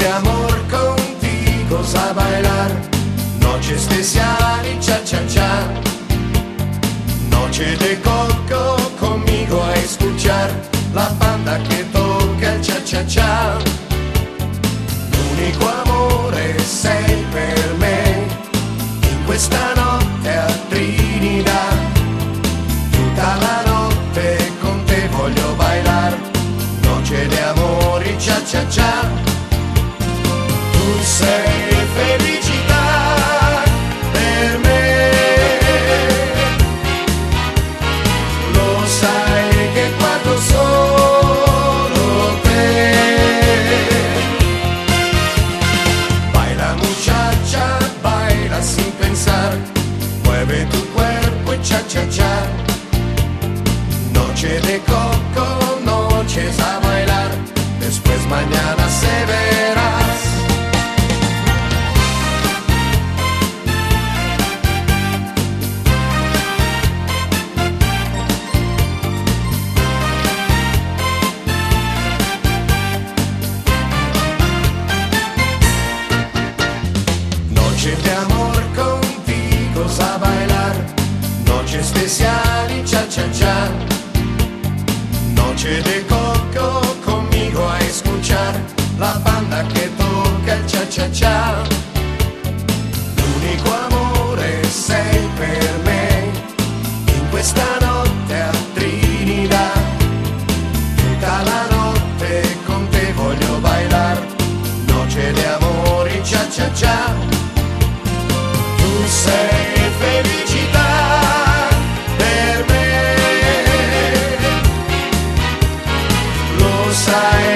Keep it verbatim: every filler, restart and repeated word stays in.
de amor contigo a bailar, noche especial y cha cha cha, noche de coco conmigo a escuchar la banda che tocca il cha cha cha. L'unico amore sei per me in questa notte a Trinidad, tutta la notte con te voglio bailar, noche de amore cha cha cha. Tu sei felicità per me, lo sai che guardo solo te. Baila muchacha, baila sin pensar, mueve tu cuerpo y cha cha cha. Noche de coco, noches a bailar, después mañana se verás. Noche de amor contigo a bailar, noche especial y cha cha cha, noche de coco conmigo a escuchar la banda che tocca il cha cha cha. L'unico amore sei per me in questa notte a Trinidad, tutta la notte con te voglio bailar, noche de amore cha cha cha. Tu sei felicità per me, lo sai